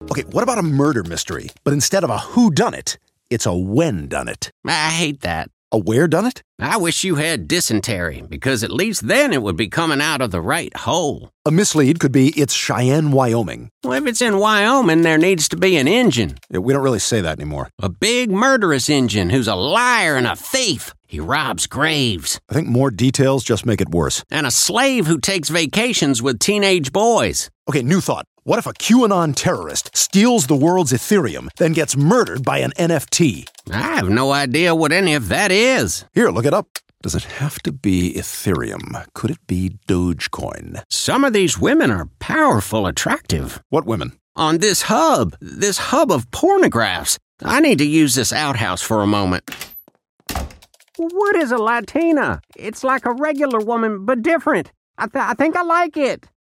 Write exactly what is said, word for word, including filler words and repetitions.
Okay, what about a murder mystery? But instead of a whodunit, it's a whendunit. I hate that. A wheredunit? I wish you had dysentery, because at least then it would be coming out of the right hole. A mislead could be it's Cheyenne, Wyoming. Well, if it's in Wyoming, there needs to be an Injun. Yeah, we don't really say that anymore. A big murderous Injun who's a liar and a thief. He robs graves. I think more details just make it worse. And a slave who takes vacations with teenage boys. Okay, new thought. What if a QAnon terrorist steals the world's Ethereum, then gets murdered by an N F T? I have no idea what any of that is. Here, look it up. Does it have to be Ethereum? Could it be Dogecoin? Some of these women are powerful, attractive. What women? On this hub, this hub of pornographs. I need to use this outhouse for a moment. What is a Latina? It's like a regular woman, but different. I, th- I think I like it.